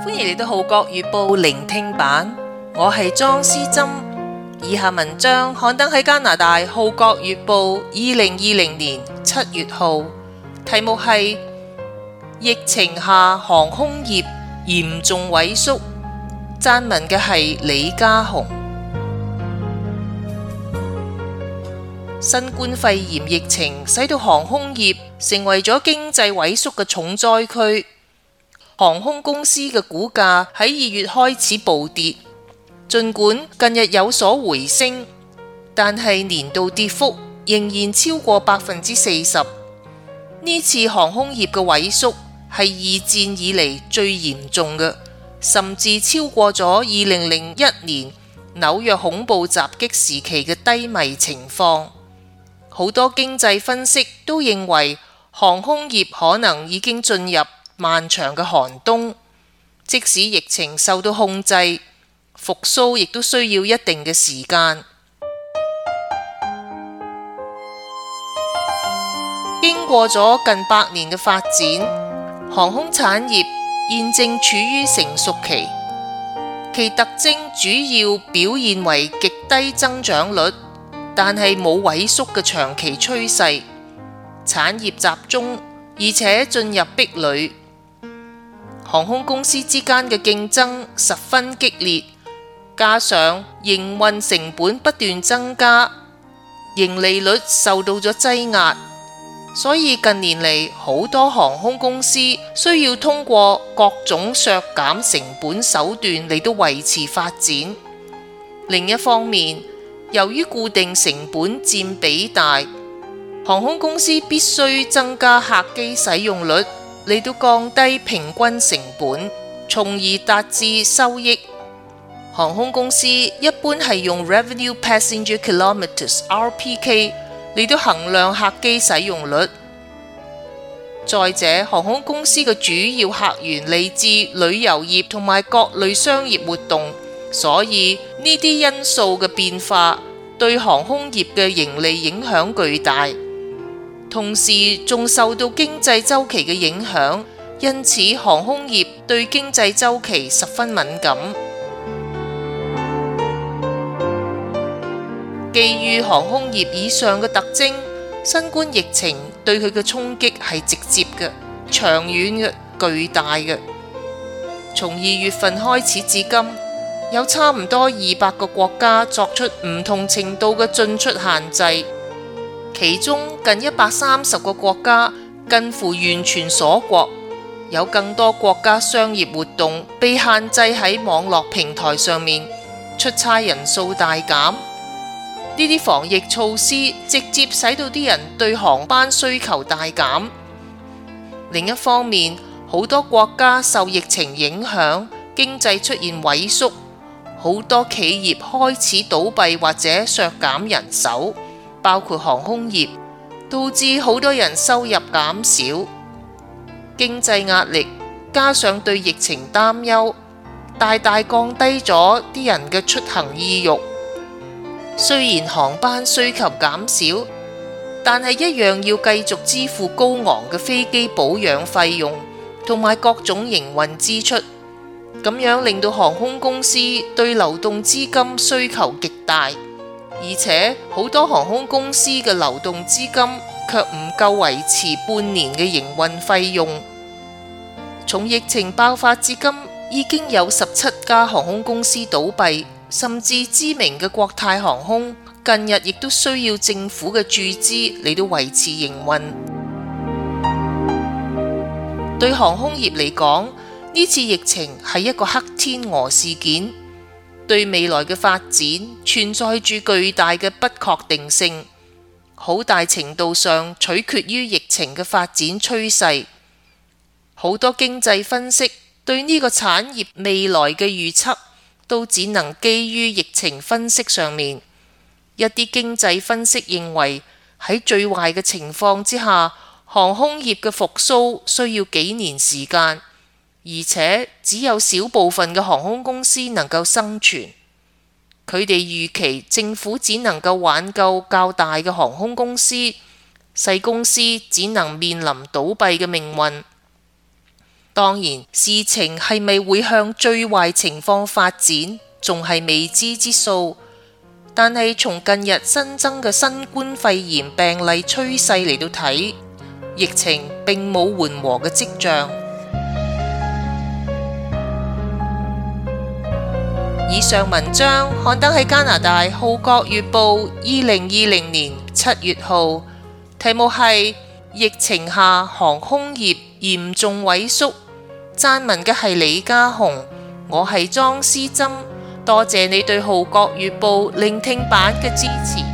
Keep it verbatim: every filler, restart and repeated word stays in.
歡迎嚟到《號角月報》聆聽版，我係莊思珍。以下文章刊登喺加拿大《號角月報》二零二零年七月號，題目係疫情下航空業嚴重萎縮，撰文嘅係李家雄。新冠肺炎疫情使到航空業成為咗經濟萎縮嘅重災區。航空公司嘅股價喺二月開始暴跌，儘管近日有所回升，但係年度跌幅仍然超過百分之四十。呢次航空業嘅萎縮係二戰以嚟最嚴重嘅，甚至超過咗二零零一年紐約恐怖襲擊時期嘅低迷情況。好多經濟分析都認為航空業可能已經進入漫長嘅寒冬，即使疫情受到控制，復甦亦都需要一定嘅時間。經過咗近百年嘅發展，航空產業現正處於成熟期，其特徵主要表現為極低增長率，但係冇萎縮嘅長期趨勢，產業集中而且進入壁壘。航空公司之間嘅競爭十分激烈，加上營運成本不斷增加，盈利率受到咗擠壓，所以近年嚟好多航空公司需要通過各種削減成本手段嚟到維持發展。另一方面，由於固定成本佔比大，航空公司必須增加客機使用率嚟到降低平均成本，從而達至收益。航空公司一般係用 Revenue Passenger Kilometers R P K 嚟到衡量客機使用率。再者，航空公司嘅主要客源嚟自旅遊業同埋各類商業活動，所以呢啲因素嘅變化對航空業嘅盈利影響巨大。同時仲受到經濟週期嘅影響，因此航空業對經濟週期十分敏感。基於航空業以上嘅特徵，新冠疫情對佢嘅衝擊係直接嘅、長遠嘅、巨大嘅。從二月份開始至今，有差唔多二百個國家作出唔同程度嘅進出限制。其中近一百三十個國家近乎完全鎖國，有更多國家商業活動被限制喺網絡平台上面，出差人數大減。呢啲防疫措施直接使到啲人對航班需求大減。另一方面，好多國家受疫情影響，經濟出現萎縮，好多企業開始倒閉或者削減人手，包括航空業，導致好多人收入減少。經濟壓力加上對疫情擔憂，大大降低咗啲人嘅出行意欲。雖然航班需求減少，但係一樣要繼續支付高昂嘅飛機保養費用同埋各種營運支出，咁樣令到航空公司對流動資金需求極大。而且好多航空公司嘅流動資金卻唔夠維持半年嘅營運費用。從疫情爆發至今，已經有十七家航空公司倒閉，甚至知名嘅國泰航空近日亦都需要政府嘅注資嚟到維持營運。對航空業嚟講，呢次疫情係一個黑天鵝事件，對未來嘅發展存在住巨大嘅不確定性，好大程度上取決於疫情嘅發展趨勢。好多經濟分析對呢個產業未來嘅預測都只能基於疫情分析上面。一啲經濟分析認為，喺最壞嘅情況之下，航空業嘅復甦需要幾年時間，而且只有少部分嘅航空公司能夠生存。佢哋預期政府只能夠挽救較大嘅航空公司，細公司只能面臨倒閉嘅命運。 當然，事情係咪會向最壞情況發展，仲係未知之數。但係從近日新增嘅新冠肺炎病例趨勢嚟到睇，疫情並冇緩和嘅跡象。以上文章刊登喺加拿大《號角月報》二零二零年七月號，題目係疫情下航空業嚴重萎縮。撰文嘅係李家雄，我係莊思珍。多謝你對《號角月報》聆聽版嘅支持。